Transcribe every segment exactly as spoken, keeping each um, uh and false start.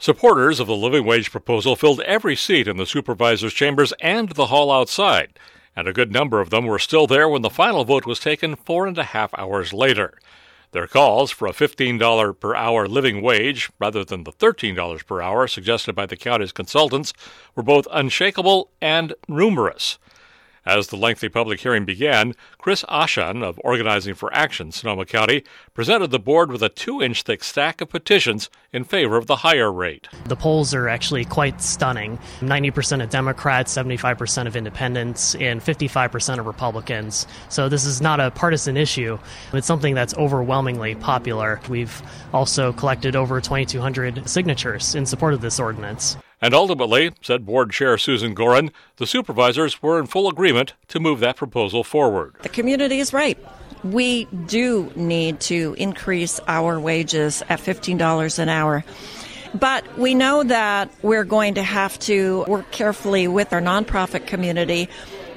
Supporters of the living wage proposal filled every seat in the supervisors' chambers and the hall outside, and a good number of them were still there when the final vote was taken four and a half hours later. Their calls for a fifteen dollars per hour living wage, rather than the thirteen dollars per hour suggested by the county's consultants, were both unshakable and numerous. As the lengthy public hearing began, Chris Ashan of Organizing for Action, Sonoma County, presented the board with a two-inch thick stack of petitions in favor of the higher rate. The polls are actually quite stunning. ninety percent of Democrats, seventy-five percent of independents, and fifty-five percent of Republicans. So this is not a partisan issue. It's something that's overwhelmingly popular. We've also collected over twenty-two hundred signatures in support of this ordinance. And ultimately, said Board Chair Susan Gorin, the supervisors were in full agreement to move that proposal forward. The community is right. We do need to increase our wages at fifteen dollars an hour. But we know that we're going to have to work carefully with our nonprofit community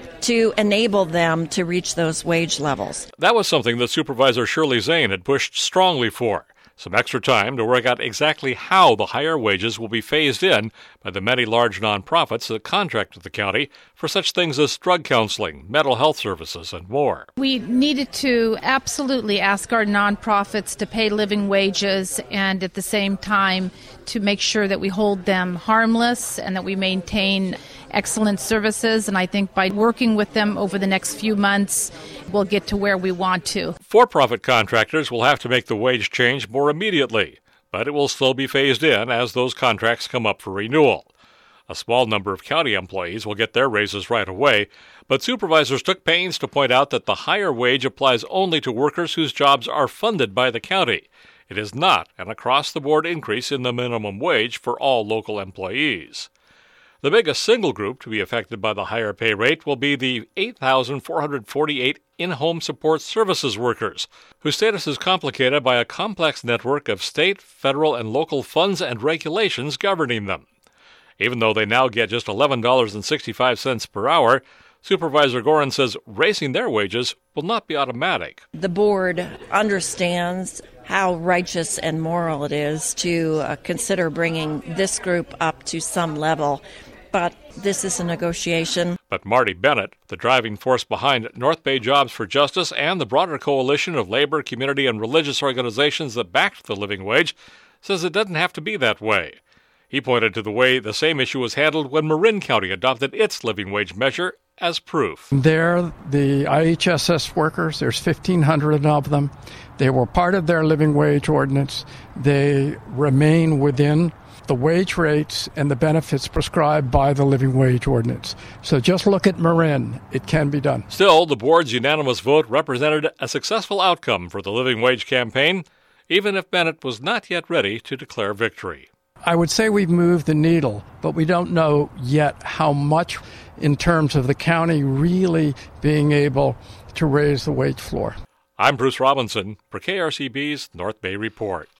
to enable them to reach those wage levels. That was something that Supervisor Shirley Zane had pushed strongly for. Some extra time to work out exactly how the higher wages will be phased in by the many large nonprofits that contract with the county for such things as drug counseling, mental health services, and more. We needed to absolutely ask our nonprofits to pay living wages and at the same time to make sure that we hold them harmless and that we maintain excellent services. And I think by working with them over the next few months, we'll get to where we want to. For-profit contractors will have to make the wage change more immediately, but it will still be phased in as those contracts come up for renewal. A small number of county employees will get their raises right away, but supervisors took pains to point out that the higher wage applies only to workers whose jobs are funded by the county. It is not an across-the-board increase in the minimum wage for all local employees. The biggest single group to be affected by the higher pay rate will be the eight thousand four hundred forty-eight in-home support services workers, whose status is complicated by a complex network of state, federal, and local funds and regulations governing them. Even though they now get just eleven dollars and sixty-five cents per hour, Supervisor Gorin says raising their wages will not be automatic. The board understands how righteous and moral it is to uh, consider bringing this group up to some level. But this is a negotiation. But Marty Bennett, the driving force behind North Bay Jobs for Justice and the broader coalition of labor, community, and religious organizations that backed the living wage, says it doesn't have to be that way. He pointed to the way the same issue was handled when Marin County adopted its living wage measure as proof. They're the I H S S workers. There's fifteen hundred of them. They were part of their living wage ordinance. They remain within the wage rates and the benefits prescribed by the living wage ordinance. So just look at Marin. It can be done. Still, the board's unanimous vote represented a successful outcome for the living wage campaign, even if Bennett was not yet ready to declare victory. I would say we've moved the needle, but we don't know yet how much in terms of the county really being able to raise the wage floor. I'm Bruce Robinson for K R C B's North Bay Report.